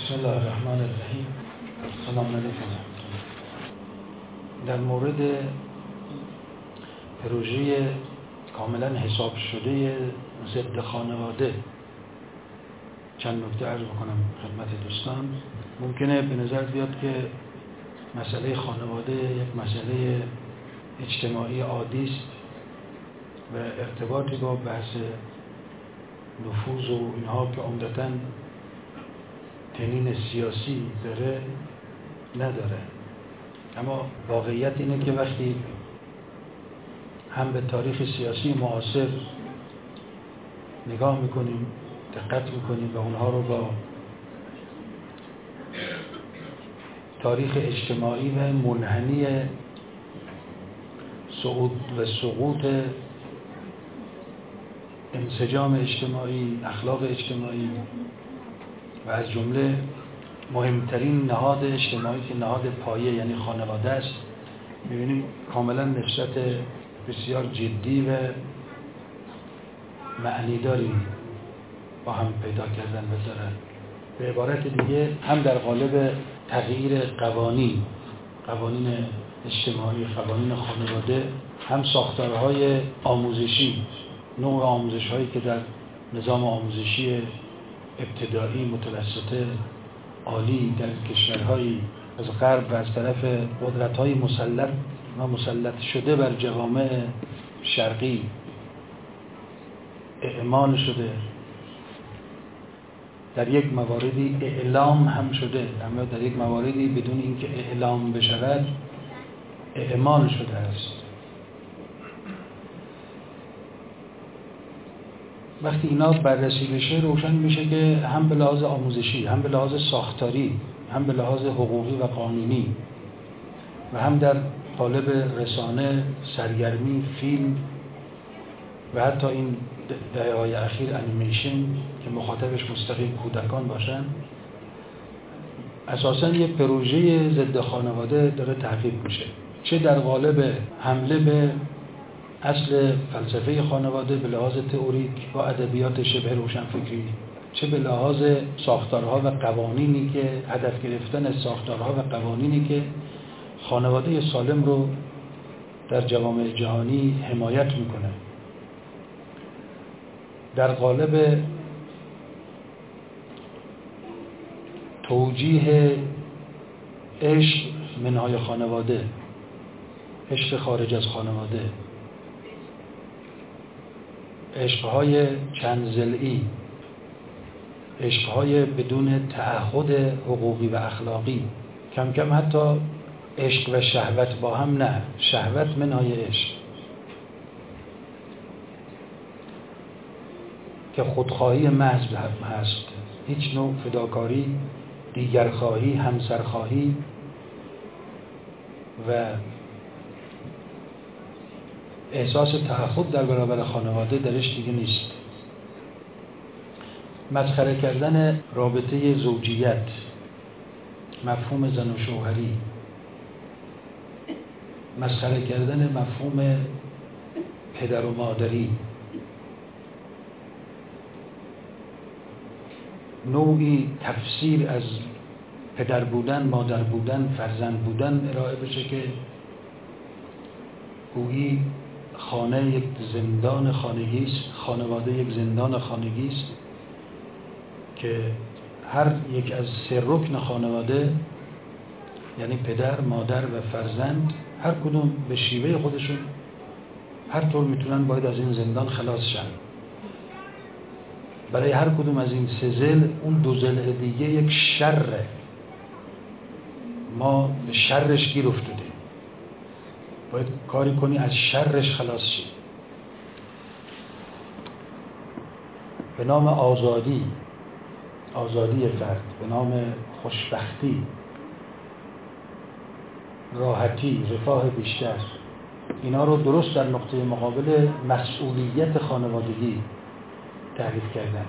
بسم الله الرحمن الرحیم. سلام علیکم. در مورد پروژه کاملا حساب شده ضد خانواده چند نکته عرض بکنم خدمت دوستان. ممکنه به نظر بیاد که مسئله خانواده یک مسئله اجتماعی عادی است و ارتباطی با بحث نفوذ و اینها که عمدتاً تنین سیاسی داره نداره، اما واقعیت اینه که وقتی هم به تاریخ سیاسی معاصر نگاه میکنیم، دقت میکنیم و اونها رو با تاریخ اجتماعی و منحنی صعود و سقوط انسجام اجتماعی، اخلاق اجتماعی و از جمله مهمترین نهاد اجتماعی که نهاد پایه یعنی خانواده است، می‌بینیم کاملا نسبت بسیار جدی و معنیداری با هم پیدا کردن و دارن. به عبارت دیگه هم در قالب تغییر قوانین اجتماعی، قوانین خانواده، هم ساختارهای آموزشی، نوع آموزش‌هایی که در نظام آموزشی ابتدایی، متوسطه، عالی در کشورهای از غرب و از طرف قدرت‌های مسلط شده بر جوامع شرقی اعمال شده، در یک مواردی اعلام هم شده، اما در یک مواردی بدون اینکه اعلام بشود اعمال شده است. وقتی اینا بررسی بشه روشن میشه که هم به لحاظ آموزشی، هم به لحاظ ساختاری، هم به لحاظ حقوقی و قانونی و هم در قالب رسانه، سرگرمی، فیلم و حتی این دهه‌های اخیر انیمیشن که مخاطبش مستقیم کودکان باشن، اساساً یه پروژه ضد خانواده داره تحقیق میشه، چه در قالب حمله به اصل فلسفه خانواده به لحاظ تئوریک با ادبیات شبه روشنفکری، چه به لحاظ ساختارها و قوانینی که هدف گرفتن از ساختارها و قوانینی که خانواده سالم رو در جوامع جهانی حمایت میکنه. در قالب توجیه عشق منهای خانواده، عشق خارج از خانواده، عشقهای چند ضلعی، عشقهای بدون تعهد حقوقی و اخلاقی، کم کم حتی عشق و شهوت با هم نه، شهوت منهای عشق که خودخواهی محض هست، هیچ نوع فداکاری، دیگرخواهی، همسرخواهی و احساس تعهد در برابر خانواده درش دیگه نیست. مسخره کردن رابطه زوجیت، مفهوم زن و شوهری، مسخره کردن مفهوم پدر و مادری، نوعی تفسیر از پدر بودن، مادر بودن، فرزند بودن ارائه بشه که گویی خانه یک زندان خانگی است، خانواده یک زندان خانگی است که هر یک از سه رکن خانواده یعنی پدر، مادر و فرزند هر کدوم به شیوه خودشون هر طور میتونن باید از این زندان خلاص شن. برای هر کدوم از این سه ضلع اون دو ضلع دیگه یک شره، ما به شرش گیر افتادیم، باید کاری کنی از شرش خلاص شی. به نام آزادی فرد، به نام خوشبختی، راحتی، رفاه بیشتر، اینا رو درست در نقطه مقابل مسئولیت خانوادگی تعریف کردن.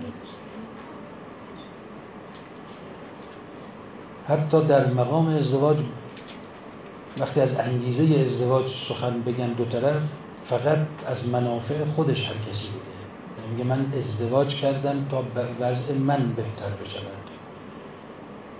حتی در مقام ازدواج وقتی از انگیزه ازدواج سخن بگن دو طرف، فقط از منافع خودش هر کسی بوده. میگه من ازدواج کردم تا وضع من بهتر بشود،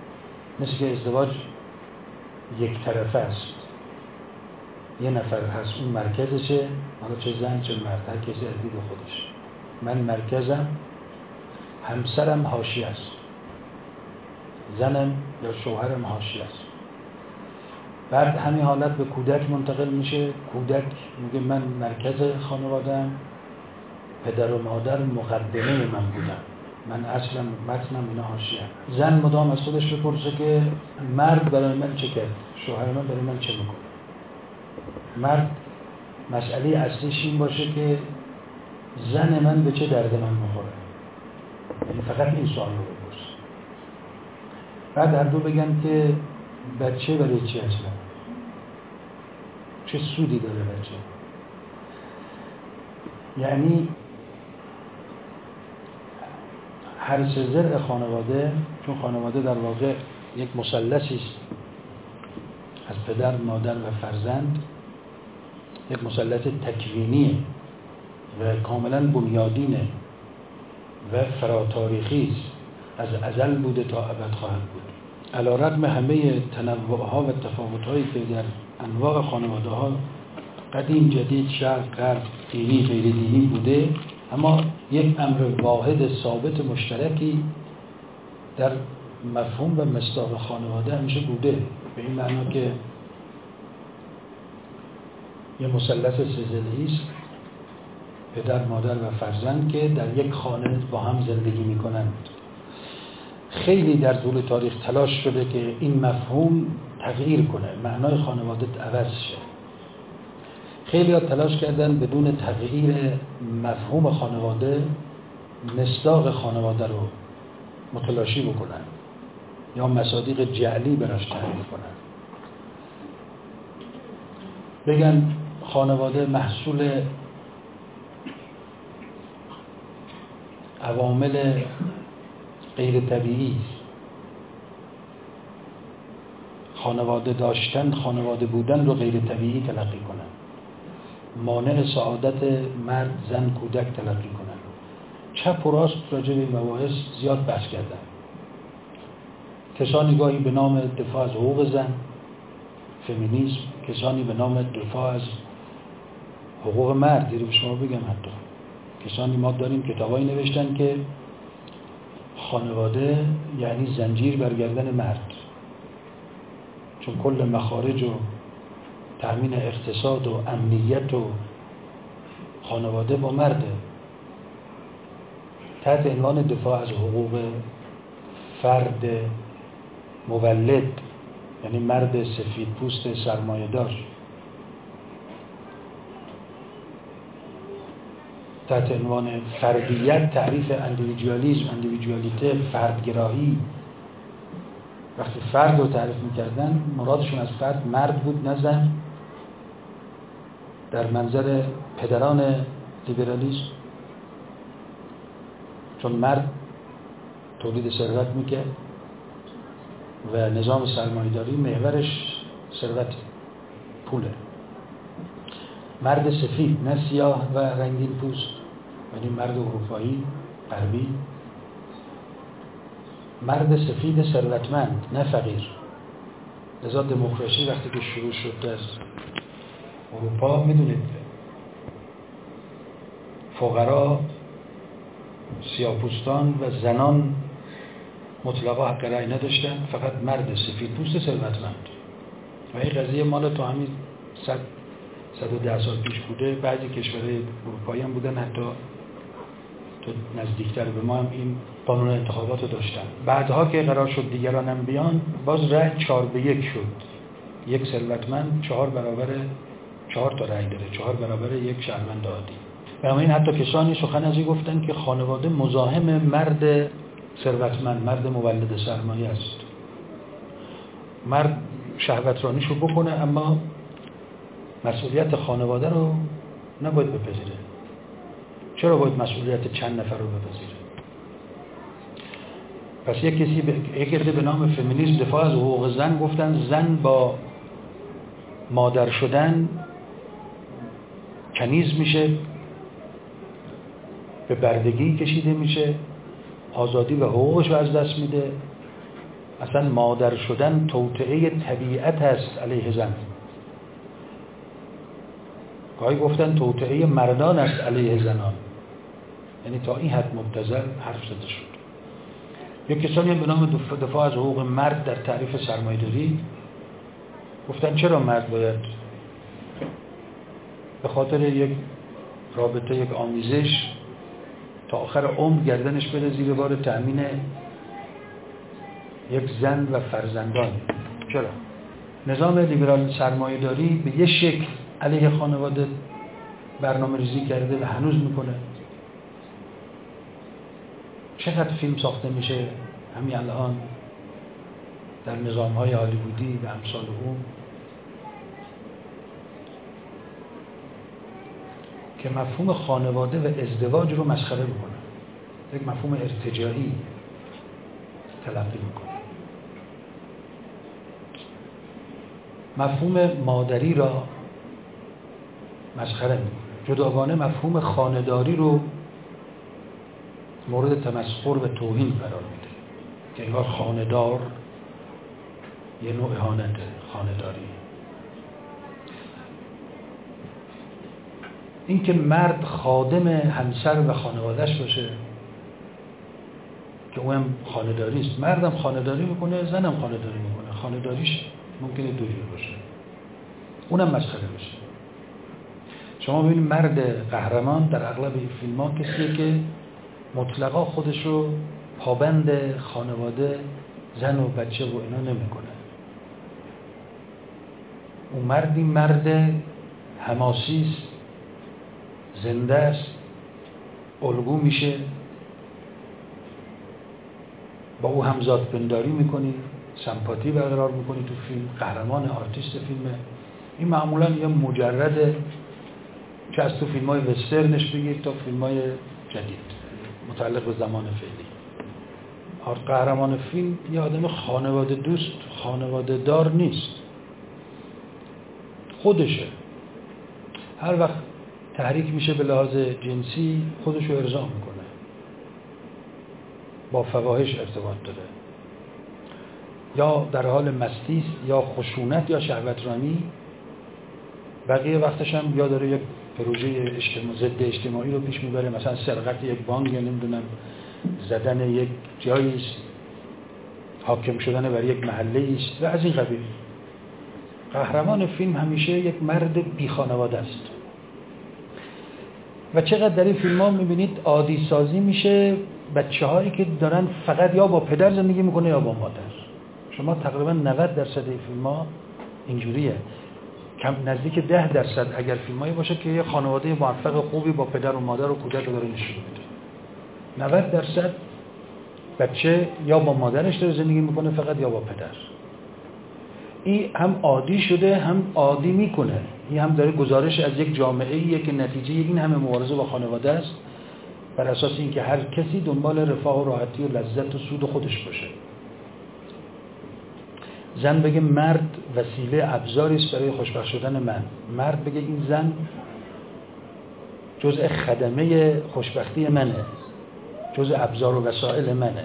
مثل که ازدواج یک طرفه است، یه نفر هست اون مرکزشه، حالا چه زن چه مرد، هر کسی از دید خودش. من مرکزم، همسرم حاشیه است، زنم یا شوهرم حاشیه است. بعد همین حالت به کودک منتقل میشه. کودک میگه من مرکز خانواده‌ام، پدر و مادر مقدمه من بودن، من اصلا متنم اینا حاشیه. زن مدام از خودش بپرسه که مرد برای من چه کرد، شوهر من برای من چه میکنه. مرد مسئله اصلیش این باشه که زن من به چه درد من میخوره، یعنی فقط این سوال رو بپرس. بعد هر دو بگن که بچه برای چی اصلا، چه سودی داره بچه. یعنی هر سه ضلع خانواده، چون خانواده در واقع یک مثلثی است از پدر، مادر و فرزند، یک مثلث تکوینیه و کاملا بنیادینه و فراتاریخی است، از ازل بوده تا ابد خواهد بود. علی‌رغم همه تنوع‌ها و تفاوت‌هایی که در انواع خانواده‌ها قدیم، جدید، شرق، غرب، دینی، غیر دینی بوده، اما یک امر واحد ثابت مشترکی در مفهوم و مصداق خانواده همیشه بوده، به این معنا که یه مثلث سه‌ضلعی است، پدر، مادر و فرزند که در یک خانه با هم زندگی می‌کنند. خیلی در طول تاریخ تلاش شده که این مفهوم تغییر کنه، معنای خانواده عوض شه. خیلی ها تلاش کردن بدون تغییر مفهوم خانواده مصداق خانواده رو متلاشی بکنن یا مصادیق جعلی براش تعریف کنن. بگن خانواده محصول عوامل غیر طبیعی است. خانواده داشتن، خانواده بودن رو غیر طبیعی تلقی کنن، مانع سعادت مرد، زن، کودک تلقی کنن. چپ و راست راجع به این مباحث زیاد بحث کردن. کسانی گاهی به نام دفاع از حقوق زن، فمینیسم، کسانی به نام دفاع از حقوق مرد، رو به شما بگم حتی کسانی، ما داریم کتابایی نوشتن که خانواده یعنی زنجیر بر گردن مرد، چون کل مخارج و تأمین اقتصاد و امنیت و خانواده با مرده. تحت عنوان دفاع از حقوق فرد مولد، یعنی مرد سفید پوست سرمایه دار، تحت عنوان فردیت، تعریف اندیویدوالیسم، اندیویدوالیته، فردگرایی. وقتی فرد رو تعریف میکردن مرادشون از فرد مرد بود نه زن، در منظر پدران لیبرالیسم، چون مرد تولید ثروت میکرد و نظام سرمایه‌داری محورش ثروت، پوله. مرد سفید، نه سیاه و رنگین پوست، یعنی مرد اروپایی غربی، مرد سفید ثروتمند نه فقیر. لذا دموکراسی وقتی که شروع شد از اروپا، میدونید فقرا، سیاه‌پوستان و زنان مطلقا حق رأی نداشتن، فقط مرد سفید پوست ثروتمند. و این قضیه مال تو همین 110 سال پیش بوده. بعضی کشورهای اروپایی هم بودن حتی تو نزدیکتر به ما هم این قانون انتخابات رو داشتن. بعدها که قرار شد دیگران هم بیان، باز رأی 4-1 شد. یک ثروتمند 4 تا رأی داره، 4 برابر یک شهروند عادی. بنابراین حتی کسانی سخن از این گفتن که خانواده مزاحم مرد ثروتمند، مرد مولد سرمایه است. مرد شهوترانیشو بکنه اما مسئولیت خانواده رو نباید بپذیره. چرا باید مسئولیت چند نفر رو بپذیره؟ پس یک عده به نام فمینیسم دفاع از حقوق زن گفتن زن با مادر شدن کنیز میشه، به بردگی کشیده میشه، آزادی و حقوقش رو از دست میده اصلا مادر شدن توطئه طبیعت است علیه زن. گاهی گفتن توطئه مردان است علیه زنان، یعنی تا این حد مبتذل حرف زده شد. یک کسانی هم به نام دفاع از حقوق مرد در تعریف سرمایه‌داری گفتن چرا مرد باید به خاطر یک رابطه، یک آمیزش تا آخر عمر گردنش بره زیر بار تأمین یک زن و فرزندان. چرا؟ نظام لیبرال سرمایه‌داری به یه شکل علیه خانواده برنامه ریزی کرده و هنوز میکنه. چقدر فیلم ساخته میشه همین الان در نظام‌های هالیوودی و امثال اون که مفهوم خانواده و ازدواج رو مسخره میکنه، یک مفهوم ارتجاعی تلقی میکنه. مفهوم مادری را مسخره میکنه، جداگانه مفهوم خانه‌داری رو مورد تمسخر و توهین قرار میده که انگار خانه‌دار یه نوع اهانته. خانه‌داری این که مرد خادم همسر و خانواده‌اش باشه که اونم خانه‌داری است. مردم خانه‌داری میکنه، زنم خانه‌داری میکنه. خانه‌داریش ممکنه دو جور باشه، اونم مسخره بشه. شما ببینید مرد قهرمان در اغلب این فیلم‌ها کسیه که مطلقا خودشو پابند خانواده، زن و بچه و اینا نمیکنه. اون مردی مرد حماسی است، زنده است، الگو میشه، با او همزاد پنداری میکنی، سمپاتی برقرار میکنی تو فیلم. قهرمان آرتیست فیلمه. این معمولا یه مجرده، چه از تو فیلم‌های وسترنش بگیر تا فیلم‌های جدید متعلق به زمان فعلی. قهرمان فیلم یه آدم خانواده دوست، خانواده دار نیست، خودشه. هر وقت تحریک میشه به لحاظ جنسی خودشو ارضا میکنه، با فواحش ارتباط داره، یا در حال مستی است، یا خشونت، یا شهوترانی. بقیه وقتش هم یا داره یک پروژه ضد اجتماعی رو پیش میبره، مثلا سرقت یک بانک، یا نمیدونم زدن یک جایی است، حاکم شدن بر یک محله است و از این قبیل. قهرمان فیلم همیشه یک مرد بی خانواده است. و چقدر در این فیلم ها میبینید عادی سازی میشه بچه هایی که دارن فقط یا با پدر زندگی میکنه یا با مادر. شما تقریبا 90% این فیلم ها اینجوریه، کم نزدیک 10% اگر فیلم هایی باشه که یه خانواده موفق خوبی با پدر و مادر و کودک داره نشون میده. 90% بچه یا با مادرش داره زندگی میکنه فقط، یا با پدر. این هم عادی شده هم عادی میکنه. این هم داره گزارش از یک جامعه‌ایه که نتیجه این همه مبارزه با خانواده است، بر اساس اینکه هر کسی دنبال رفاه و راحتی و لذت و سود خودش باشه. زن بگه مرد وسیله، ابزاری است برای خوشبخت شدن من. مرد بگه این زن جزء خدمه خوشبختی منه، جزء ابزار و وسایل منه.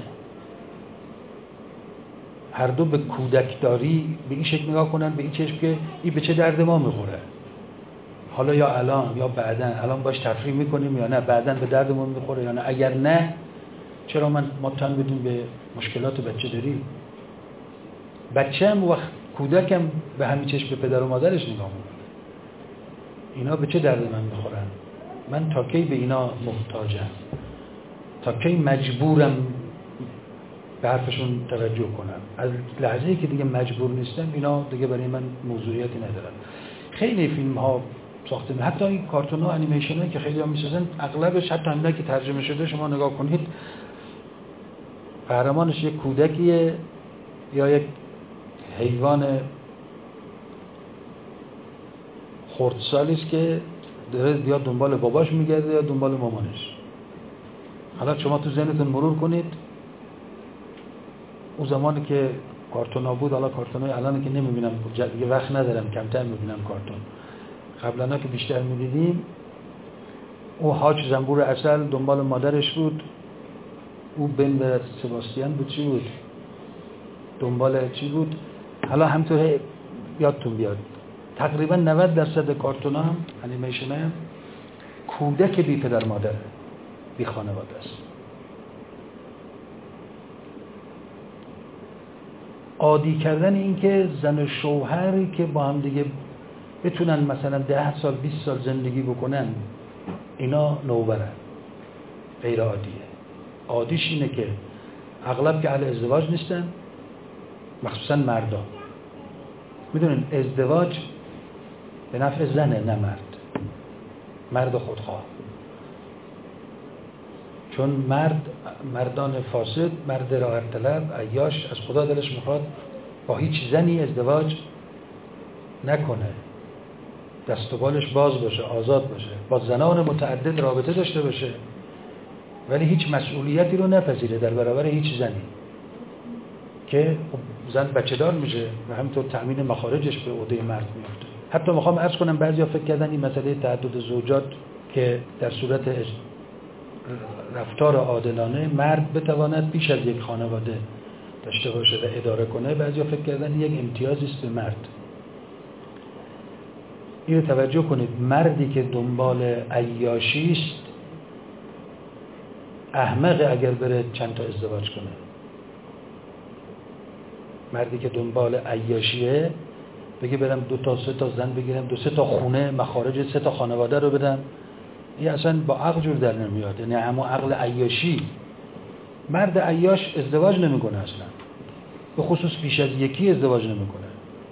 هر دو به کودکداری به این شکل نگاه کنن، به این چشم که این به چه درد ما میخوره، حالا یا الان یا بعدن، الان باش تفریح میکنیم یا نه، بعدن به درد ما میخوره یا نه، اگر نه چرا ما تن بدیم به مشکلات بچه داری. بچه هم وقت کودکم به همین چشم به پدر و مادرش نگاه میکنه، اینا به چه درد من میخورن، من تا کی به اینا محتاجم، تا کی مجبورم به حرفشون توجه کنم. از لحظه‌ای که دیگه مجبور نیستم اینا دیگه برای من موضوعیتی ندارن. خیلی فیلم ها ساخته، حتی این کارتون ها، انیمیشن هایی که خیلی ها میسازن، اغلبش حتی همینه که ترجمه شده شما نگاه کنید قهرمانش یک کودکیه یا یک حیوان خردسالی است که داره یا دنبال باباش میگرده یا دنبال مامانش. حالا شما تو ذهنتون مرور کنید اون زمانی که کارتون ها بود، حالا کارتون های الان که نمیبینم دیگه، وقت ندارم، کمتر میبینم کارتون. قبلا که بیشتر میدیدیم، او حاج زنبور عسل دنبال مادرش بود، او بن و سباستیان بود، چی بود؟ دنبال چی بود؟ حالا همطور یادتون بیاد تقریبا 90% کارتون هم انیمیشن هم کودک بی پدر مادر بی خانواده است. عادی کردن این که زن و شوهری که با هم دیگه بتونن مثلا 10 سال 20 سال زندگی بکنن، اینا نوبره، غیر عادیه. عادیش اینه که اغلب که اهل ازدواج نیستن، مخصوصا مردا. میدونین ازدواج به نفع زنه نه مرد خودخواه. چون مردان فاسد، مرد راحت طلب، عیاش، از خدا دلش میخواد با هیچ زنی ازدواج نکنه، دست و بالش باز باشه، آزاد باشه، با زنان متعدد رابطه داشته باشه، ولی هیچ مسئولیتی رو نپذیره در برابر هیچ زنی، که زن بچه دار میشه و همینطور تأمین مخارجش به عهده مرد میفته. حتی میخوام عرض کنم بعضیا فکر کردن این مسئله تعدد زوجات که در صورت رفتار عادلانه مرد بتواند بیش از یک خانواده داشته باشه و اداره کنه، بعضیا فکر کردن یک امتیازی است به مرد. اینو توجه کنید، مردی که دنبال عیاشی است احمقه اگر بره چند تا ازدواج کنه. مردی که دنبال عیاشیه بگه برم 2 تا 3 تا زن بگیرم، 2 3 تا خونه، مخارج 3 تا خانواده رو بدم، این اصلا با عقل جور در نمیاد. یعنی همون عقل عیاشی. مرد عیاش ازدواج نمیکنه اصلا، به خصوص بیش از یکی ازدواج نمیکنه،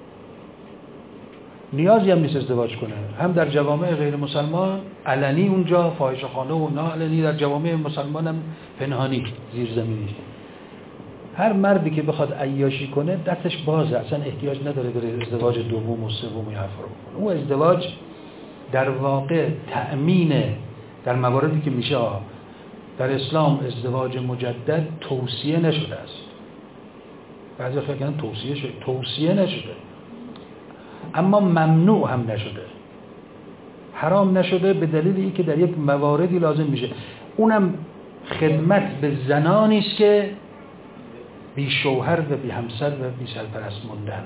نیازی هم نیست ازدواج کنه. هم در جوامع غیر مسلمان علنی اونجا فاحشه‌خانه و ناعلنی، در جوامع مسلمان هم پنهانی زیرزمینی. هر مردی که بخواد عیاشی کنه دستش بازه، اصلا احتیاج نداره بره ازدواج دوم و سوم یا حرفا رو بکنه. اون ازدواج در واقع تأمین در مواردی که میشه. در اسلام ازدواج مجدد توصیه نشده است. بعضی فکر کنن توصیه شده، توصیه نشده، اما ممنوع هم نشده، حرام نشده، به دلیل اینکه در یک مواردی لازم میشه. اونم خدمت به زنانی است که بی شوهر و بی همسر و بی سرپرست موندن،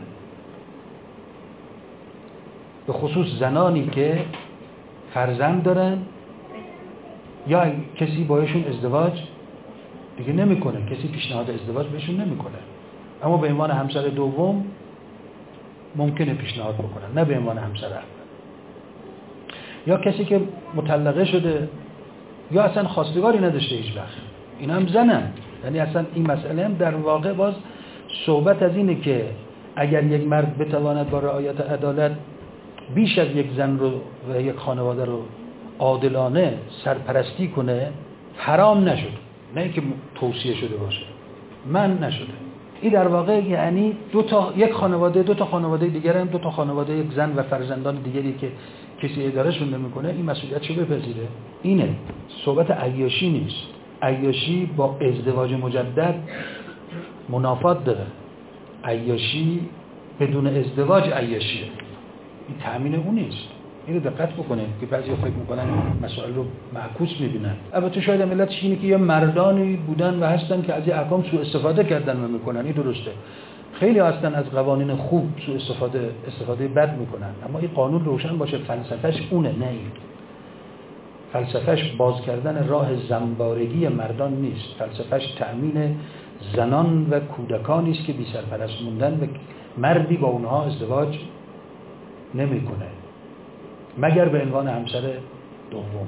به خصوص زنانی که فرزند دارن یا کسی بایشون ازدواج دیگه نمیکنه، کسی پیشنهاد ازدواج بهشون نمیکنه، اما به عنوان همسر دوم ممکنه پیشنهاد بکنن، نه به عنوان همسر اول. یا کسی که مطلقه شده یا اصلا خواستگاری نداشته هیچ وقت، اینا هم زنن. یعنی اصلا این مسئله هم در واقع باز صحبت از اینه که اگر یک مرد بتواند با رعایت عدالت بیش از یک زن رو و یک خانواده رو عادلانه سرپرستی کنه، حرام نشد، نه اینکه توصیه شده باشه، من نشده. این در واقع یعنی یک خانواده 2 تا خانواده دیگر هم 2 تا خانواده، یک زن و فرزندان دیگری که کسی ادارهشون نمیکنه، این مسئولیتشو بپذیره. اینه صحبت عیاشی نیست. عیاشی با ازدواج مجدد منافات داره. عیاشی بدون ازدواج عیاشیه، این تأمین اون نیست. اینو دقت بکنید که بعضیا فکر میکنن مسائل رو معکوس میبینن. البته شاید ملتش اینه که یه مردانی بودن و هستن که از این احکام سوء استفاده کردن و میکنن، این درسته. خیلی هستن از قوانین خوب سوء استفاده بد میکنن، اما این قانون روشن باشه فلسفهش اونه، نه این. فلسفهش باز کردن راه زنبارگی مردان نیست، فلسفهش تأمین زنان و کودکانی است که بی سرپرست موندن و مردی با اونها ازدواج نمیکنه مگر به عنوان همسر دوم،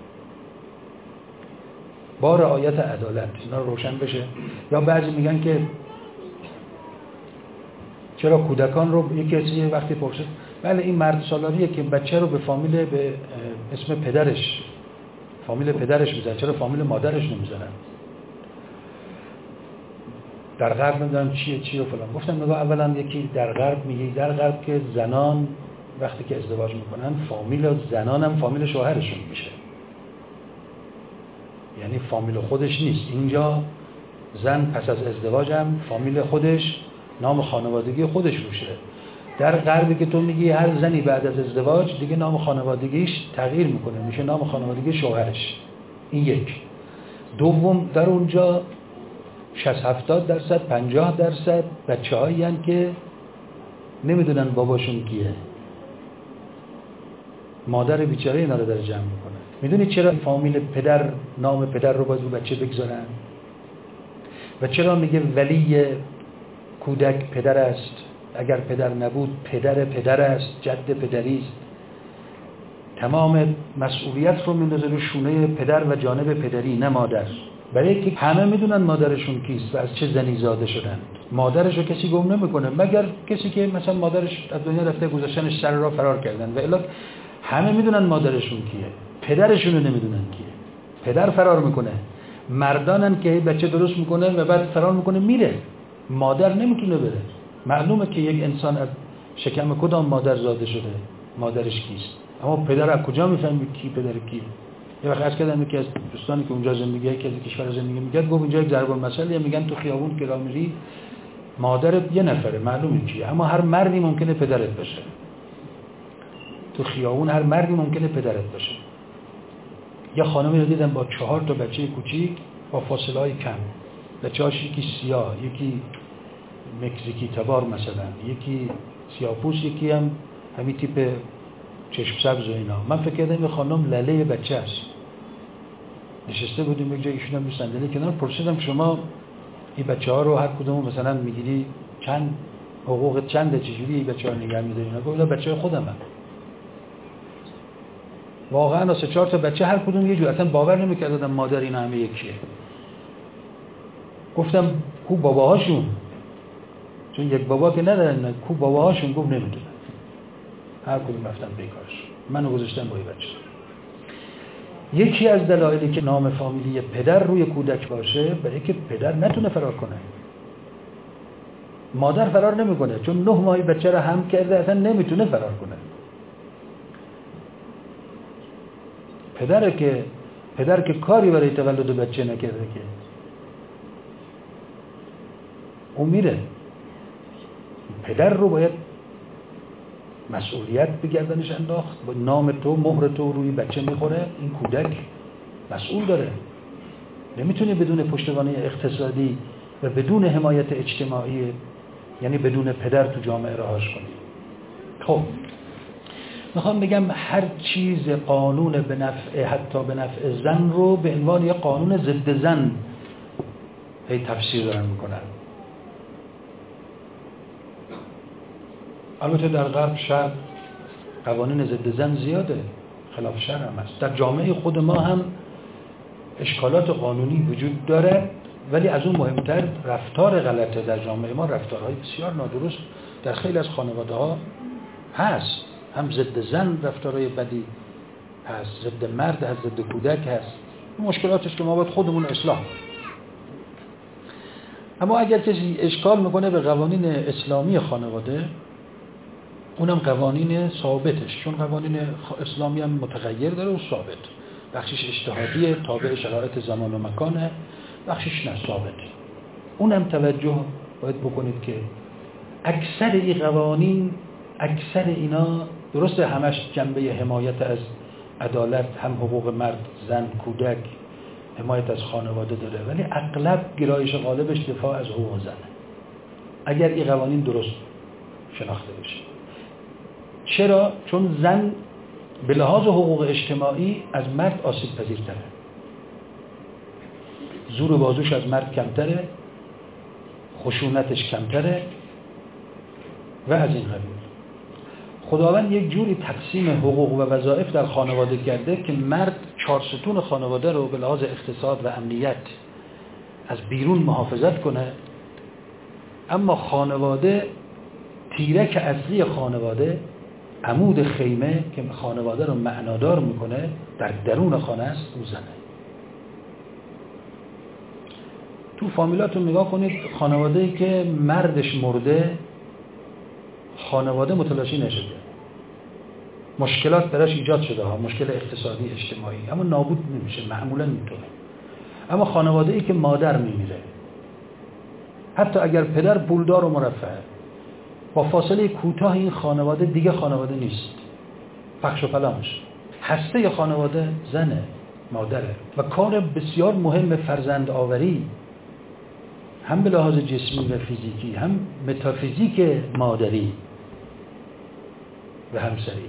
با رعایت عدالت. اینا روشن بشه. یا بعضی میگن که چرا کودکان رو یکی کسی وقتی پرسید، بله این مرد سالاریه که بچه رو به فامیل به اسم پدرش، فامیل پدرش میذارن، چرا فامیل مادرش نمیذارن؟ در غرب نمیدونم چیه و فلان. گفتم نگاه، اولا یکی در غرب میگه، در غرب که زنان وقتی که ازدواج میکنن فامیل زنان هم فامیل شوهرشون میشه، یعنی فامیل خودش نیست. اینجا زن پس از ازدواج هم فامیل خودش، نام خانوادگی خودش روشه. در غربی که تو میگی هر زنی بعد از ازدواج دیگه نام خانوادگیش تغییر میکنه، میشه نام خانوادگی شوهرش. این یک. دوم، در اونجا 60-70%، 50% بچه‌هایی هستند که نمیدونن باباشون کیه. مادر بیچاره اینا رو داره جمع میکنه. میدونید چرا فامیل پدر نام پدر رو باید رو بچه بگذارن؟ و چرا میگه ولی کودک پدر است؟ اگر پدر نبود پدر است، جد پدری است. تمام مسئولیت رو میندازه رو شونه پدر و جانب پدری، نه مادر. برای اینکه همه میدونن مادرشون کیست و از چه زنی زاده شدن. مادرش رو کسی گم نمیکنه مگر کسی که مثلا مادرش از دنیا رفته، گذاشتنش سر راه فرار کردن، و الا همه میدونن مادرشون کیه. پدرشون رو نمیدونن کیه. پدر فرار میکنه، مردانن که بچه درست میکنه و بعد فرار میکنه میره. مادر نمیتونه بره. معلومه که یک انسان از شکم کدام مادر زاده شده، مادرش کیست. اما پدر از کجا میفهمه کی پدر کیه؟ یه وقت عرض کردم یکی از دوستانی که اونجا زندگی که از کشور زندگی میکرد گفت اینجا یک ضرب المثل میگن تو خیابون که راه میری مادرت یه نفره معلومه کیه، اما هر مردی ممکنه پدرت باشه. تو خیابون هر مردی ممکنه پدرت باشه. یه خانمی رو دیدم با 4 تا بچه کوچیک با فاصله کم. بچه‌هاش یکی سیاه، یکی مکزیکی تبار مثلا، یکی سیاه‌پوست، یکی هم همین تیپ چشم سبز و اینا. من فکر کردم این خانم لله بچه است. نشسته بودیم یک جای، ایشون هم صندلی کنار. پرسیدم شما این بچه‌ها رو هر کدوم مثلا میگیری چند حقوق چنده، چجوری این بچه‌ها نگه می‌داری؟ اینا گفتم بچه‌های خودمه. واقعا 3-4 تا بچه هر کدوم یه جور، اصلا باور نمی‌کردم مادر اینا همه یکیه. گفتم کو باباهاشون؟ چون یک بابا که ندارن، کو باباهاشون؟ گفت نمیدونن. هر کدوم رفتن بیکارش. منو گذاشتن با این بچه. یکی از دلایلی که نام فامیلی پدر روی کودک باشه برای که پدر نتونه فرار کنه. مادر فرار نمیکنه چون 9 ماه بچه رو حمل کرده، اصلا نمیتونه فرار کنه. پدر که کاری برای تولد بچه نکرده که اون میره. پدر رو باید مسئولیت بگردنش انداخت. با نام تو، مهر تو روی بچه میخوره. این کودک مسئول داره. نمیتونی بدون پشتوانه اقتصادی و بدون حمایت اجتماعی، یعنی بدون پدر، تو جامعه رهاش کنی. خب میخوام بگم هر چیز قانون به نفع، حتی به نفع زن رو به عنوان یه قانون ضد زن تفسیر دارن میکنن. البته در غرب شرق قوانین ضد زن زیاده، خلاف شرع هم هست. در جامعه خود ما هم اشکالات قانونی وجود داره، ولی از اون مهمتر رفتار غلطه در جامعه ما، رفتارهای بسیار نادرست در خیلی از خانواده ها هست. هم ضد زن رفتارهای بدی هست، ضد مرد هست، ضد کودک هست. مشکلاتش که ما باید خودمون اصلاح کنیم. اما اگر کسی اشکال میکنه به قوانین اسلامی خانواده، اونم قوانین ثابتش، چون قوانین اسلامی هم متغیر داره و ثابت. بخشش اجتهادیه، تابع شرایط زمان و مکانه، بخشش نه ثابته. اونم توجه باید بکنید که اکثر این قوانین، اکثر اینا درسته همش جنبه حمایت از عدالت، هم حقوق مرد، زن، کودک، حمایت از خانواده داره، ولی اغلب گرایش غالبش دفاع از حقوق زنه. اگر این قوانین درست شناخته بشه. چرا؟ چون زن به لحاظ حقوق اجتماعی از مرد آسیب پذیرتره. زور و بازوش از مرد کمتره، خشونتش کمتره و از این قبیل. خداوند یک جوری تقسیم حقوق و وظایف در خانواده کرده که مرد 4 ستون خانواده رو به لحاظ اقتصاد و امنیت از بیرون محافظت کنه، اما خانواده، تیرک اصلی خانواده، عمود خیمه که خانواده رو معنادار میکنه در درون خانه است، او زنه. تو فامیلاتون نگاه کنید، خانواده‌ای که مردش مرده، خانواده متلاشی نشده، مشکلات براش ایجاد شده ها، مشکل اقتصادی اجتماعی، اما نابود نمیشه، معمولا اینطوره. اما خانواده‌ای که مادر میمیره، حتی اگر پدر پولدار و مرفه، با فاصله کوتاه این خانواده دیگه خانواده نیست، پخش و پلامش. هسته خانواده زنه، مادره، و کار بسیار مهم فرزند آوری هم به لحاظ جسمی و فیزیکی، هم متافیزیک مادری و همسری.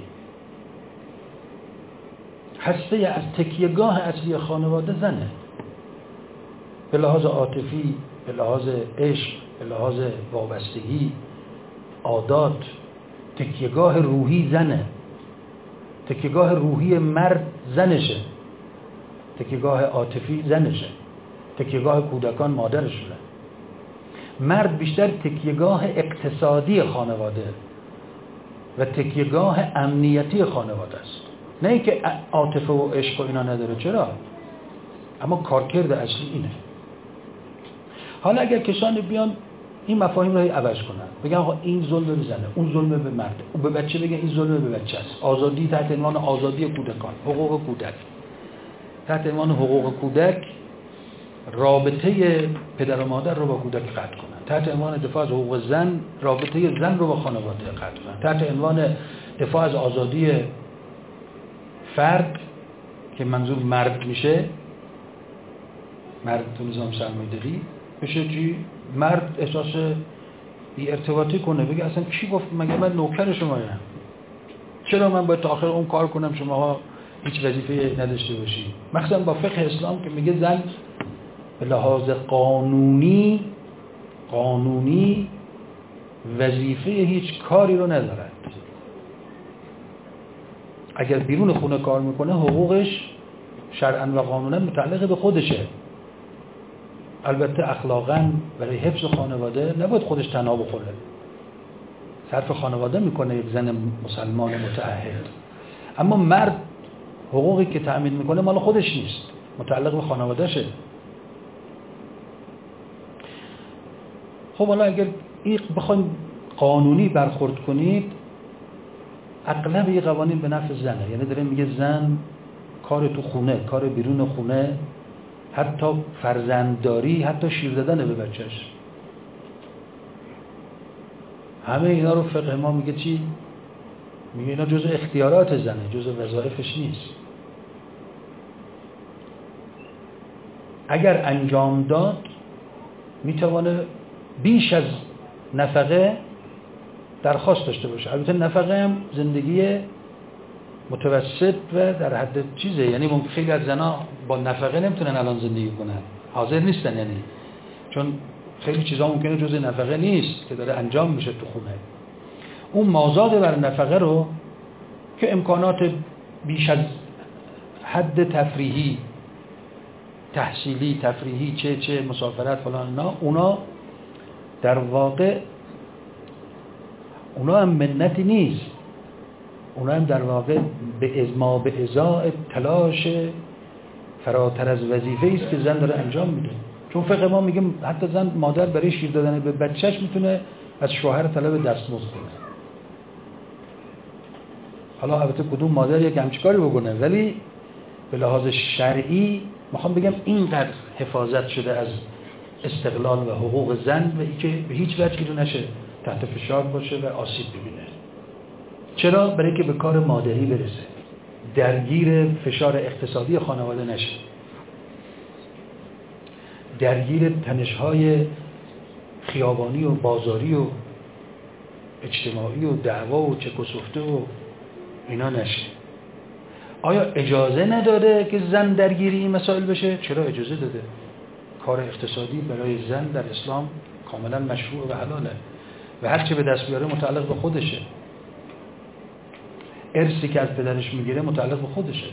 هسته از تکیهگاه اصلی خانواده زنه، به لحاظ عاطفی، به لحاظ عشق، به لحاظ وابستگی، عادات. تکیهگاه روحی زنه، تکیهگاه روحی مرد زنشه، تکیهگاه عاطفی زنشه، تکیهگاه کودکان مادرشونه. مرد بیشتر تکیهگاه اقتصادی خانواده و تکیهگاه امنیتی خانواده است، نه اینکه عاطفه و عشق و اینا نداره، چرا؟ اما کارکرد اصلی اینه. حالا اگر کسانی بیان این مفاهیم رو عوض کنن، بگن آقا این ظلم به زنه، اون ظلم به مرد، اون به بچه بگن این ظلم به بچه است، آزادی تحت عنوان آزادی کودکان، حقوق کودک، تحت عنوان حقوق کودک رابطه پدر و مادر رو با کودک قطع کنن، تحت عنوان دفاع از حقوق زن رابطه زن رو با خانواده قطع کنن، تحت عنوان دفاع از آزادی فرد که منظور مرد میشه، مرد تو نظام سرمایه‌داری بشه چی؟ مرد احساس بی ارتباطی کنه، بگه اصلا کی گفت مگه من نوکر شمایم؟ چرا من باید تا آخر اون کار کنم شماها هیچ وظیفه نداشته باشی؟ مخصوصا با فقه اسلام که میگه زن به لحاظ قانونی وظیفه هیچ کاری رو ندارد. اگر بیرون خونه کار میکنه حقوقش شرعاً و قانونا متعلق به خودشه. البته اخلاقاً برای حفظ خانواده نباید خودش تنها بخوره، صرف خانواده میکنه یک زن مسلمان متعهد. اما مرد حقوقی که تأمین میکنه مال خودش نیست، متعلق به خانوادهشه. خب حالا اگر این بخواید قانونی برخورد کنید، اغلب این قوانین به نفع زنه. یعنی داره میگه زن کار تو خونه، کار بیرون خونه، حتی فرزندداری، حتی شیر دادن به بچهش، همه اینا رو فقه ما میگه چی؟ میگه اینا جزء اختیارات زنه، جزء وظایفش نیست. اگر انجام داد میتونه بیش از نفقه درخواست داشته باشه. البته نفقه هم زندگی متوسط و در حد چیزه، یعنی ممکن خیلی از زنا با نفقه نمیتونن الان زندگی کنن، حاضر نیستن، یعنی چون خیلی چیزا ممکنه جزء نفقه نیست که داره انجام میشه تو خونه. اون مازاد بر نفقه رو که امکانات بیش از حد تفریحی، تحصیلی، تفریحی، چه مسافرت فلان، اونا در واقع اونا هم منتی نیست، اونا هم در واقع به ازای تلاش فراتر از وظیفه است که زن داره انجام میده. چون فقه ما میگه حتی زن مادر برای شیر دادن به بچهش میتونه از شوهر طلب دستمزد کنه. حالا البته کدوم مادر یک همچین کاری بکنه، ولی به لحاظ شرعی میخوام بگم اینقدر حفاظت شده از استقلال و حقوق زن و ای که به هیچ وجهی رو نشه تحت فشار باشه و آسیب ببینه. چرا؟ برای که به کار مادری برسه، درگیر فشار اقتصادی خانواده نشه، درگیر تنش‌های خیابانی و بازاری و اجتماعی و دعوا و چک و سفته و اینا نشه. آیا اجازه نداره که زن درگیری این مسائل بشه؟ چرا اجازه داده. کار اقتصادی برای زن در اسلام کاملا مشروع و حلاله و هر چه به دست بیاره متعلق به خودشه. ارثی که از پدرش میگیره متعلق به خودشه.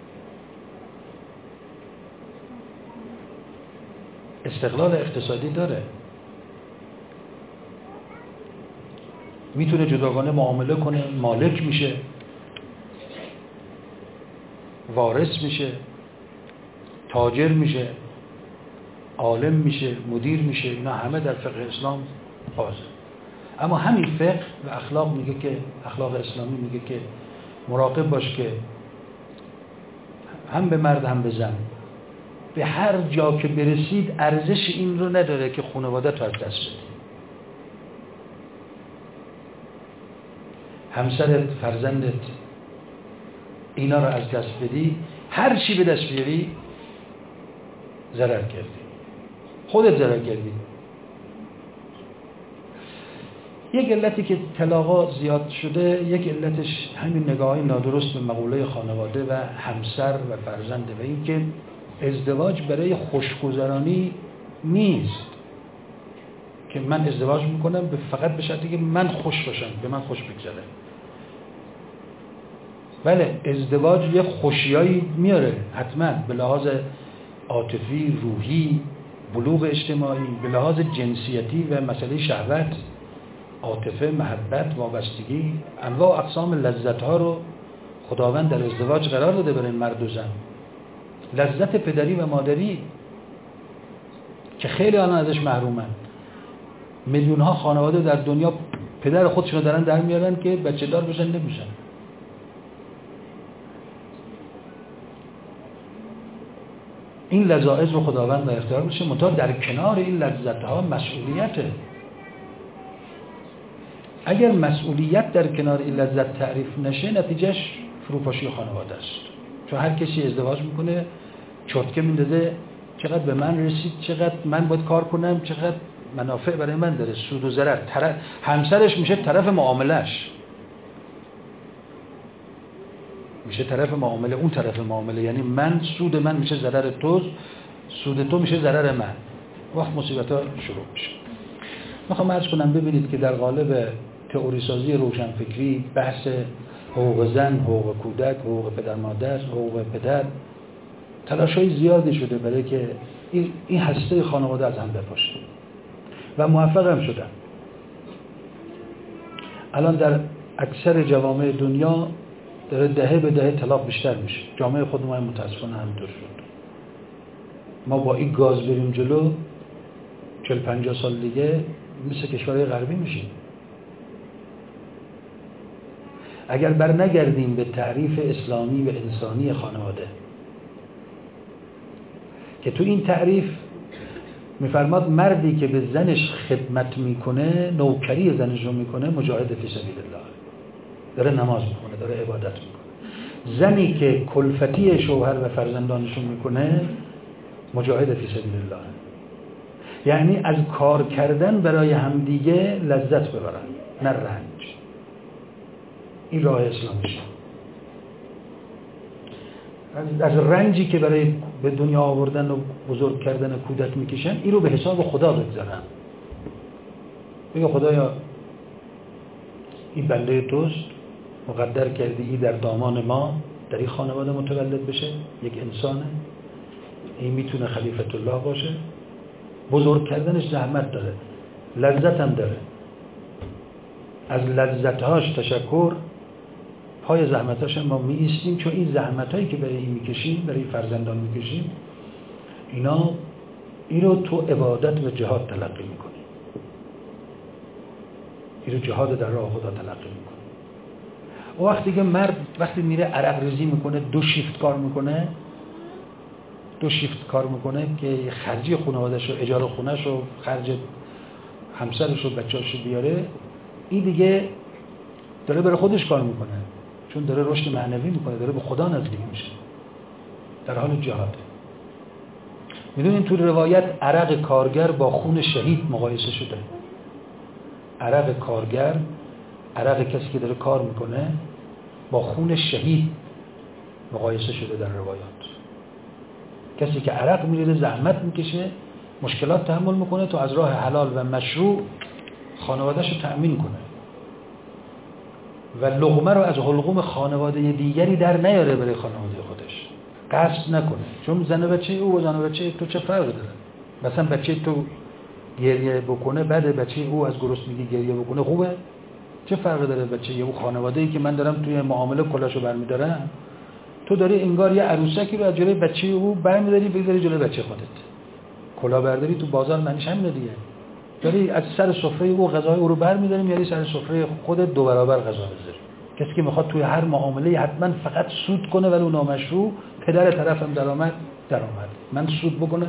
استقلال اقتصادی داره، میتونه جداگانه معامله کنه، مالک میشه، وارث میشه، تاجر میشه، عالم میشه، مدیر میشه. اینا همه در فقه اسلام بازه. اما همین فقه و اخلاق میگه که اخلاق اسلامی میگه که مراقب باش که هم به مرد هم به زن به هر جا که برسید ارزش این رو نداره که خانواده تو از دست بدی. همسرت، فرزندت، اینا رو از دست بدی، هر چی به دست بیاری ضرر کردی، خودت ضرر کردی. یک علتی که طلاقات زیاد شده، یک علتش همین نگاهی نادرست به مقوله خانواده و همسر و فرزند و این که ازدواج برای خوشگذرانی نیست که من ازدواج میکنم فقط به شرطی که من خوش باشم، به من خوش بگذره. بله ازدواج یه خوشیایی میاره حتما، به لحاظ عاطفی، روحی، بلوغ اجتماعی، به لحاظ جنسیتی و مسئله شهوت، عاطفه، محبت، وابستگی، انواع اقسام لذت‌ها رو خداوند در ازدواج قرار داده برای مرد و زن. لذت پدری و مادری که خیلی الان ازش محرومن. میلیون‌ها خانواده در دنیا پدر خودشون رو دارن در میارن که بچه دار بشن، نمیشن. این لذائذ رو خداوند در اختیار میشه، منتها در کنار این لذت‌ها مسئولیته. اگر مسئولیت در کنار این لذت تعریف نشه، نتیجهش فروپاشی خانواده است. چون هر کسی ازدواج میکنه چرتکه میندازه چقدر به من رسید، چقدر من باید کار کنم، چقدر منافع برای من داره، سود و ضرر. همسرش میشه طرف معاملهش، میشه طرف معامله، اون طرف معامله، یعنی من سود من میشه ضرر تو، سود تو میشه ضرر من. وقت مصیبت‌ها شروع میشه. میخوام عرض کنم ببینید که در قالب تئوری سازی روشنفکری بحث حقوق زن، حقوق کودک، حقوق پدر مادر، حقوق پدر، تلاش‌های زیادی شده برای که این هسته خانواده از هم بپاشه و موفق هم شدن. الان در اکثر جوامع دنیا داره دهه به دهه طلاق بیشتر میشه. جامعه خودمون متاسفانه همینطور شد. ما با این گاز بریم جلو 40-50 سال دیگه مثل کشورهای غربی میشیم. اگر بر نگردیم به تعریف اسلامی و انسانی خانواده که تو این تعریف میفرماد مردی که به زنش خدمت میکنه، نوکری زنش رو میکنه، مجاهد فی سبیل الله، داره نماز میکنه، داره عبادت میکنه. زنی که کلفتی شوهر و فرزندانشون میکنه، مجاهد فی سبیل الله، یعنی از کار کردن برای همدیگه لذت ببرن، نه رنج. این راه اسلامیشه. از رنجی که برای به دنیا آوردن و بزرگ کردن کودک میکشن، این رو به حساب خدا بگذارن. بگه خدایا این بنده توست، مقدر کردی این در دامان ما در این خانواده متولد بشه، یک انسانه، این میتونه خلیفت الله باشه. بزرگ کردنش زحمت داره، لذت هم داره. از لذتهاش تشکر، پای زحمتاش ما می ایستیم، چون این زحمتایی که برای این میکشیم، برای فرزندان میکشیم، این رو تو عبادت و جهاد تلقی میکنیم. این رو جهاد در راه خدا تلقی میکنیم. و وقتی که مرد وقتی میره عرق ریزی میکنه، دو شیفت کار میکنه که خرجی خانواده‌شو، اجاره خونه‌شو، خرج همسرشو، بچه‌شو بیاره، این دیگه داره برای خودش کار میکنه، چون داره رشد معنوی میکنه، داره به خدا نزدیک میشه، در حال جهاد. میدونین تو روایت عرق کارگر با خون شهید مقایسه شده. عرق کارگر، عرق کسی که داره کار میکنه، با خون شهید مقایسه شده در روایات. کسی که عرق میریزه، زحمت میکشه، مشکلات تحمل میکنه تا از راه حلال و مشروع خانواده‌شو تأمین کنه و لقمه رو از حلقوم خانواده دیگری در نیاره برای خانواده خودش، قصد نکنه. چون زن بچه او و زن بچه تو چه فرقی داره؟ مثلا بچه تو گریه بکنه، بعد بچه او از گرسنگی گریه بکنه، خوبه؟ چه فرقی داره بچه او؟ خانواده‌ای که من دارم توی معامله کلاشو برمی‌دارم، تو داری انگار یه عروسکی رو از جلوی بچه او برمی‌داری بذاری جلوی بچه خودت. کلا برداری تو بازار معنیش همینه دیگه. داری از سر سفره او غذای او رو برمی‌داری میاری سر سفره خودت، دو برابر غذا بذاری. کسی که میخواد توی هر معامله حتما فقط سود کنه ولو نامشروع، پدر طرفم درآمد، من سود بکنه.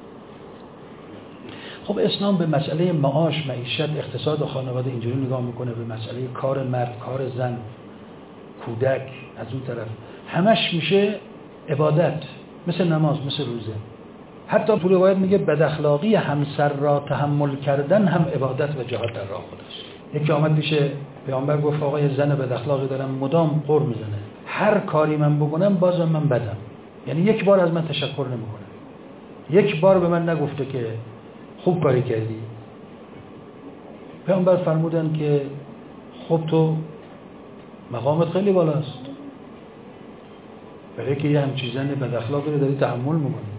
خب اسلام به مسئله معاش، معیشت، اقتصاد خانواده اینجوری نگاه میکنه، به مسئله کار مرد، کار زن، کودک از اون طرف همش میشه عبادت، مثل نماز، مثل روزه. حتی تو روایت میگه بد اخلاقی همسر را تحمل کردن هم عبادت و جهاد در راه خداست. یکی آمد پیش پیامبر گفت آقای زن بد اخلاقی دارم مدام غر میزنه، هر کاری من بکنم بازم من بدم، یعنی یک بار از من تشکر نمیکنه، یک بار به من نگفته که خوب کاری کردی. پیامبر فرمودن که خب تو مقامت خیلی بالاست، برای که یه همچین زن بد اخلاقی رو داری تحمل میکنی،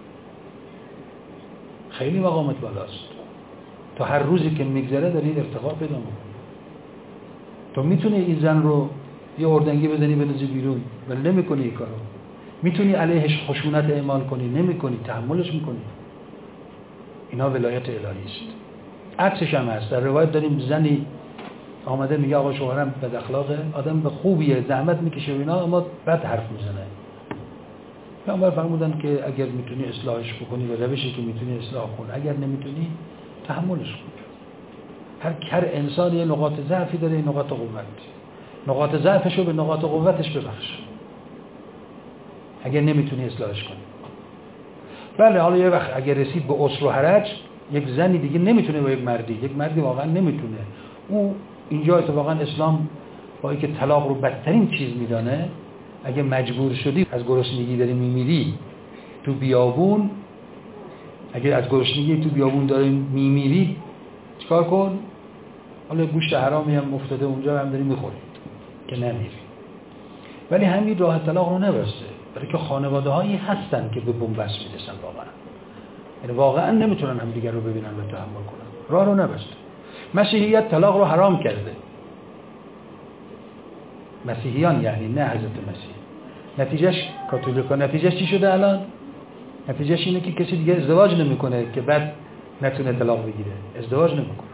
خیلی مقامت بالاست، تو هر روزی که میگذره داری ارتقا پیدا میکنی، تو میتونی این زن رو یه اردنگی بزنی بندازی بیرون ولی نمیکنی این کارو، میتونی علیهش خشونت اعمال کنی نمیکنی، تحملش میکنی. اینا ولایت الهی است. عکسش هم هست، در روایت داریم زنی آمده میگه آقا شوهرم بد اخلاقه، آدم به خوبیه، زحمت میکشه و اینا، اما بد حرف میزنه. پیامبر فرمودن که اگر میتونی اصلاحش بکنی و روشی که میتونی اصلاح کن، اگر نمیتونی تحملش کن. هر انسان یه نقاط ضعفی داره، یه نقاط قوت. نقاط ضعفش رو به نقاط قوتش ببخش اگر نمیتونی اصلاحش کنی. بله حالا یه وقت اگر رسید به عسر و حرج، یک زنی دیگه نمیتونه با یک مردی واقعا نمیتونه، او اینجا اتفاقا اسلام با اینکه طلاق رو بدترین چیز میدانه، اگه مجبور شدی از گرسنگی داری میمیری تو بیابون، اگه از گرسنگی تو بیابون داری میمیری چیکار کن؟ حالا گوشت حرامی هم افتاده اونجا هم داری میخوری که نمیری. ولی همین راه طلاق رو نبسته، برای که خانواده هایی هستن که به بنبست میرسن واقعا، یعنی واقعا نمیتونن هم دیگر رو ببینن و تحمل کنن، راه رو نبسته. مسیحیت طلاق رو حرام کرده، مسیحیان یعنی نه حضرت مسیح. نتیجهش کاتولیکا، نتیجهش چی شده الان؟ نتیجهش اینه که کسی دیگه ازدواج نمیکنه که بعد نتونه طلاق بگیره، ازدواج نمیکنه.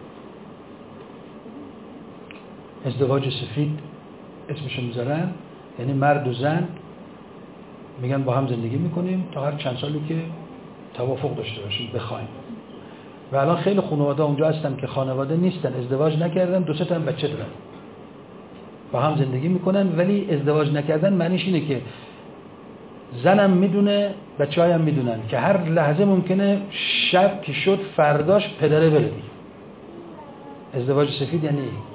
ازدواج سفید اسمشو میذارن، یعنی مرد و زن میگن با هم زندگی میکنیم تا هر چند سالی که توافق داشته باشیم بخوایم. و الان خیلی خانواده اونجا هستن که خانواده نیستن، ازدواج نکردن، 2-3 تا بچه دارن، با هم زندگی میکنن، ولی ازدواج نکردن معنیش اینه که زنم میدونه، بچه‌هایم میدونن که هر لحظه ممکنه شب که شد فرداش پدره بره. ازدواج سفید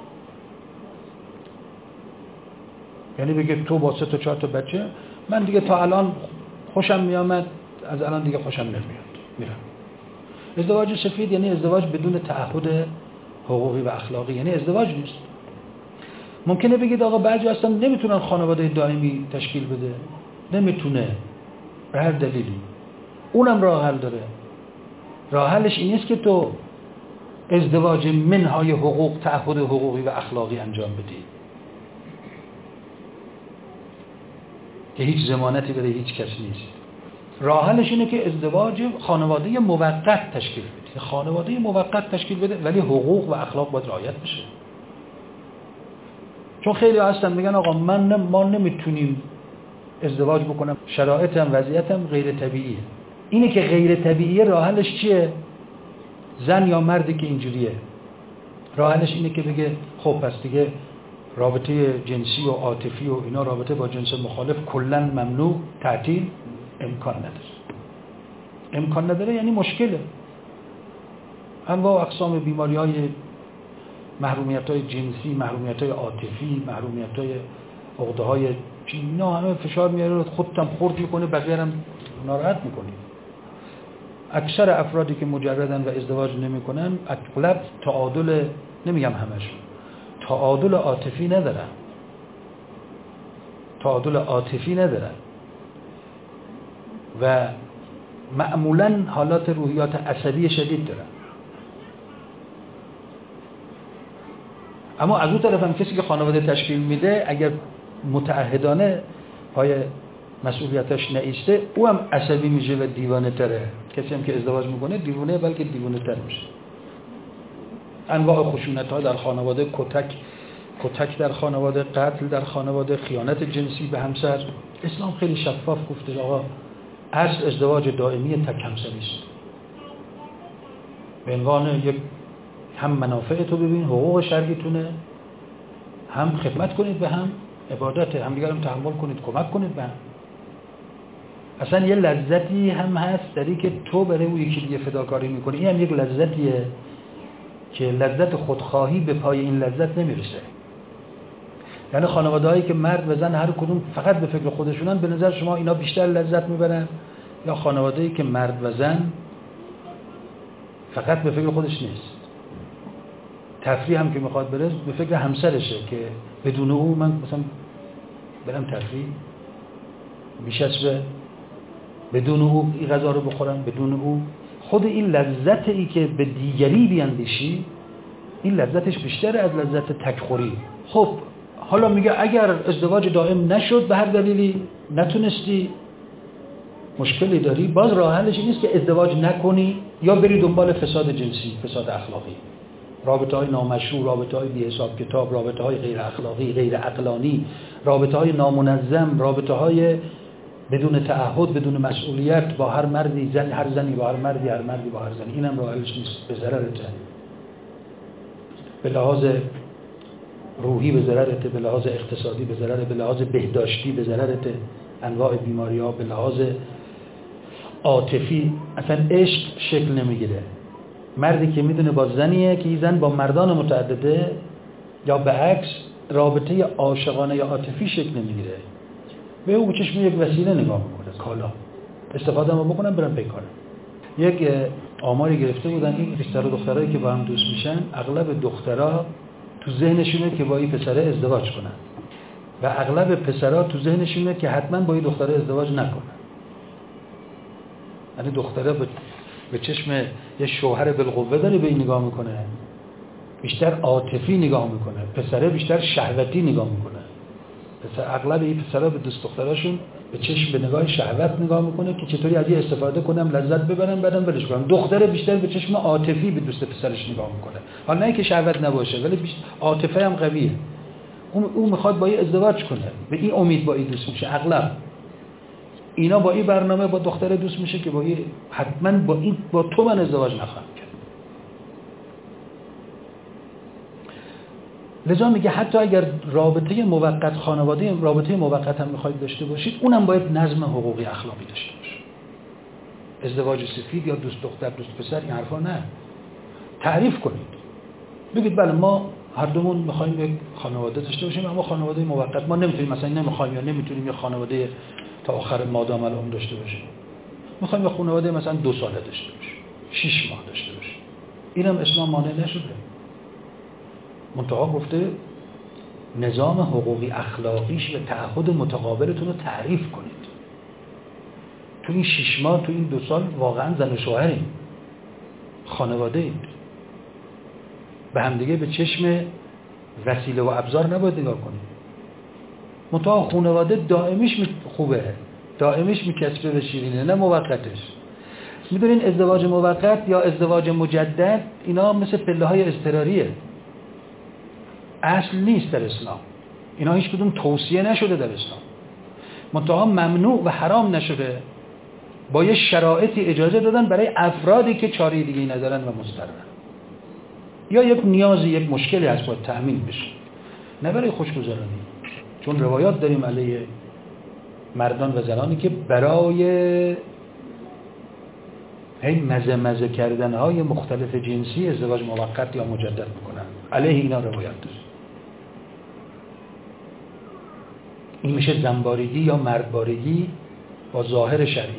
یعنی بگه تو با 3 تا 4 تا بچه، من دیگه تا الان خوشم میامد، از الان دیگه خوشم نمیاد، میرم. ازدواج سفید یعنی ازدواج بدون تعهد حقوقی و اخلاقی، یعنی ازدواج نیست. ممکنه بگید آقا بعضی هستن نمیتونن خانواده دائمی تشکیل بده، نمیتونه به هر دلیلی، اونم راه حل داره. راه حلش این است که تو ازدواج منهای حقوق، تعهد حقوقی و اخلاقی انجام بدی که هیچ ضمانتی برای هیچ کس نیست. راه حلش اینه که ازدواج خانواده موقت تشکیل بده، خانواده موقت تشکیل بده، ولی حقوق و اخلاق باید رعایت بشه. چون خیلی هستن میگن آقا ما نمیتونیم ازدواج بکنم، شرایطم وضعیتم غیر طبیعیه. اینه که غیر طبیعیه، راه حلش چیه؟ زن یا مردی که اینجوریه، راه حلش اینه که بگه خب پس دیگه رابطه جنسی و عاطفی و اینا، رابطه با جنس مخالف کلا ممنوع، تعطیل، امکان نداره یعنی مشکله. انواع و اقسام بیماری‌های، محرومیت‌های جنسی، محرومیت‌های عاطفی، محرومیت‌های عقده‌های اینا همه فشار میاره، خودت هم خرد میکنه، بقیه هم ناراحت میکنی. اکثر افرادی که مجردن و ازدواج نمیکنن اغلب تعادل، نمیگم همشون، تعادل عاطفی ندارن و معمولاً حالات روحیات عصبی شدید دارن. اما از اون طرف هم کسی که خانواده تشکیل میده اگر متعهدانه پای مسئولیتش نایسته، او هم عصبی میشه و دیوانه تره. کسی هم که ازدواج میکنه دیوانه، بلکه دیوانه تر میشه. انواع خشونت ها در خانواده، کتک در خانواده، قتل در خانواده، خیانت جنسی به همسر. اسلام خیلی شفاف گفته آقا اصل ازدواج دائمی تک همسری است. به عنوان یک هم منافع تو ببین، حقوق شرعیتونه، هم خدمت کنید به هم، عبادت هم دیگر هم تحمل کنید، کمک کنید به هم. اصلا یه لذتی هم هست در این که تو برای اون یکی دیگه فداکاری میکنی، این هم یک لذتیه که لذت خودخواهی به پای این لذت نمیرسه. یعنی خانواده‌هایی که مرد و زن هر کدوم فقط به فکر خودشونن، به نظر شما اینا بیشتر لذت میبرن یا خانواده‌ای که مرد و زن فقط به فکر خودش نیست، تفریح هم که میخواد بره به فکر همسرشه که بدون او من مثلا برم تفریح بیشتره، بدون او این غذا رو بخورم، بدون او خود این لذت ای که به دیگری بیاندیشی این لذتش بیشتره از لذت تکخوری. خب حالا میگه اگر ازدواج دائم نشد به هر دلیلی نتونستی، مشکلی داری، باز راه حلش نیست که ازدواج نکنی یا بری دنبال فساد جنسی، فساد اخلاقی، رابطه‌های نامشروع، رابطه‌های بی حساب کتاب، رابطه‌های غیر اخلاقی، غیر عقلانی، رابطه‌های نامنظم، رابطه‌های بدون تعهد، بدون مسئولیت با هر مردی، هر زنی با هر مردی، هر مردی با هر زنی. اینم راه حلش نیست، به ضررته، به لحاظ روحی به ضررته، به لحاظ اقتصادی به ضررته، به لحاظ بهداشتی به ضررته، انواع بیماری‌ها، به لحاظ عاطفی اصلا عشق شکل نمیگیره. مردی که میدونه با زنیه که این زن با مردان متعدده یا به عکس، رابطه عاشقانه یا عاطفی شکل نمیگیره، به او چشم یک وسیله نگاه میکنه، کالا استفاده ما بکنم برم پیکارم. یک آماری گرفته بودن این پسر و دخترایی که با هم دوست میشن، اغلب دخترها تو ذهنشونه که با این پسره ازدواج کنن و اغلب پسرها تو ذهنشونه که حتما با این دختره ازدواج نکنن. یعنی دختره به چشم یه شوهر بالقوه داره به این نگاه میکنه، بیشتر عاطفی نگاه میکنه، پسره بیشتر شهوتی نگاه میکنه. اغلب این پسرها به دوست دختراشون به چشم به نگاه شهوت نگاه میکنه که چطوری از این استفاده کنم لذت ببرم بعدم ولش کنم. دختره بیشتر به چشم عاطفی به دوست پسرش نگاه میکنه، حالا نه اینکه شهوت نباشه ولی عاطفه هم قویه. اون میخواد با این ازدواج کنه، به این امید با این دوست میشه. اغلب اینا با این برنامه با دختره دوست میشه که با این حتما با تو من ازدواج نخواهم کرد. لذا میگه حتی اگر رابطه موقت خانواده رابطه موقت هم میخواید داشته باشید، اونم باید نظم حقوقی اخلاقی داشته باشه. ازدواج سفید یا دوست دختر دوست پسر این حرفا نه. تعریف کنید، بگید بله ما هر دومون میخوایم یک خانواده داشته باشیم، اما خانواده موقت ما نمیتونیم، مثلا نمیخوایم یا نمیتونیم یک خانواده تا آخر مادام العمر داشته باشیم، میخوایم یک خانواده مثلا 2 ساله داشته باشیم، 6 ماه داشته باشیم. اینم اسلام مانع نشده. منتها گفته نظام حقوقی اخلاقیش و تعهد متقابلتون رو تعریف کنید. تو این 6 ماه تو این 2 سال واقعا زن و شوهرین، خانواده اید، به همدیگه به چشم وسیله و ابزار نباید نگاه کنید. منتها خانواده دائمیش خوبه، دائمیش میکسبه به شیرینه، نه موقتش. میدونین ازدواج موقت یا ازدواج مجدد اینا مثل پله های اضطراریه، اصل نیست در اسلام. اینا هیچ کدوم توصیه نشده در اسلام، منتها ممنوع و حرام نشده، با یه شرایطی اجازه دادن برای افرادی که چاره دیگه‌ای ندارن و مضطرن یا یک نیازی یک مشکلی هست باید تأمین بشه، نه برای خوشگذرانی. چون روایات داریم علیه مردان و زنانی که برای مزه کردنهای مختلف جنسی ازدواج موقت یا مجدد میکنن، علیه اینا روایت داریم. این میشه زنبارگی یا مردبارگی با ظاهر شرعی.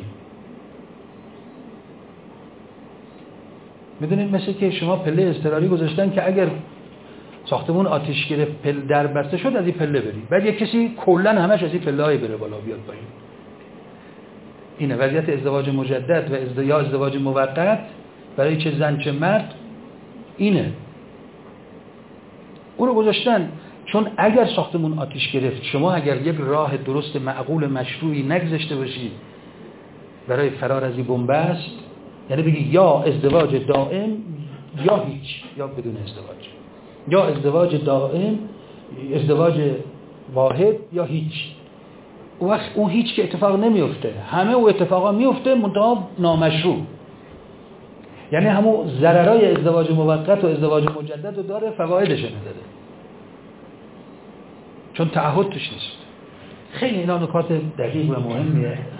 میدونید مثل که شما پله اضطراری گذاشتن که اگر ساختمون آتش گرفت پله در بسته شد از این پله بری، بعد یک کسی کلا همش از این پله های بره بالا بیاد پایین. اینه وضعیت ازدواج مجدد و یا ازدواج موقت برای چه زن چه مرد اینه. اون رو گذاشتن چون اگر ساختمون آتش گرفت، شما اگر یک راه درست معقول مشروعی نگذاشته باشی برای فرار از این بنبست، یعنی بگی یا ازدواج دائم یا هیچ، یا بدون ازدواج، یا ازدواج دائم، ازدواج واحد یا هیچ. وقت اون هیچ که اتفاق نمیفته، همه او اتفاقا میفته منتها نامشروع. یعنی همون ضررهای ازدواج موقت و ازدواج مجدد رو داره، فوایدش نداره، چون تعهد توش نیست. خیلی اینا نکات دقیق و مهمیه.